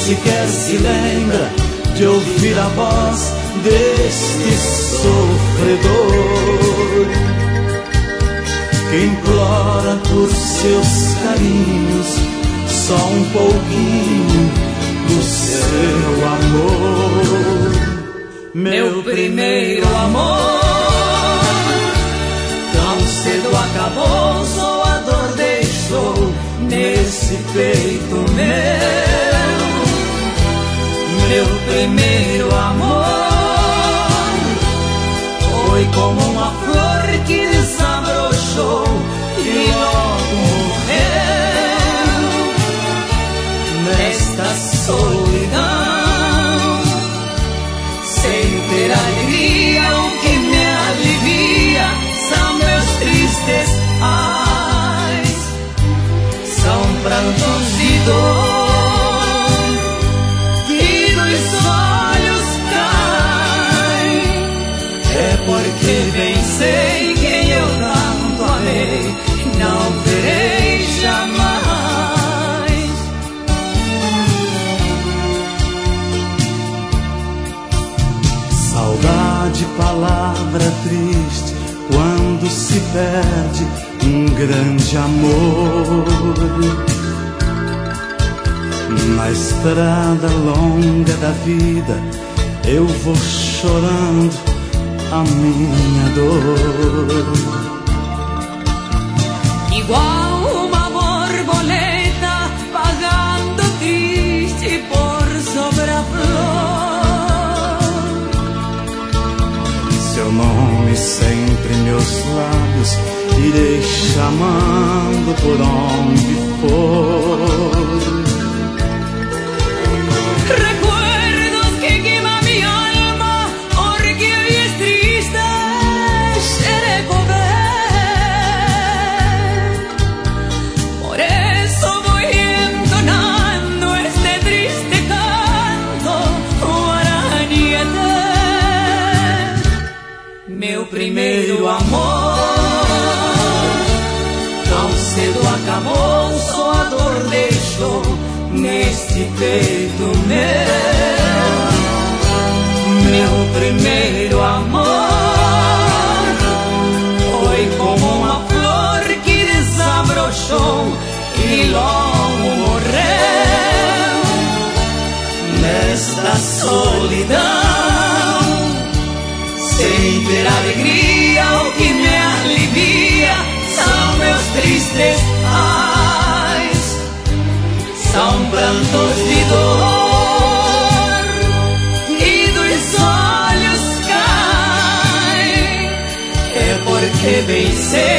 sequer se lembra de ouvir a voz deste sofredor que implora por seus carinhos só um pouquinho do seu amor. Meu primeiro amor tão cedo acabou, só a dor deixou nesse peito meu. Meu primeiro amor foi como uma flor que desabrochou e logo morreu nesta solidão, sem ter alegria. O que me alivia são meus tristes ais, são prantos de dor que dos olhos caem. É porque bem sei quem eu tanto amei, não verei jamais. Saudade, palavra triste, quando se perde um grande amor. Na estrada longa da vida eu vou chorando a minha dor. Igual uma borboleta vagando triste por sobre a flor, seu nome sempre em meus lábios irei chamando por onde for. Recuerdos que queman mi alma, porque hoy es triste ser ver. Por eso voy entonando este triste canto guaraníete. Meu primeiro amor tão cedo acabou, só a dor deixou neste peito meu. Meu primeiro amor foi como uma flor que desabrochou e logo morreu nesta solidão, sem ter alegria. O que me alivia são meus tristes ais, são prantos de dor e dos olhos caem. É porque bem sei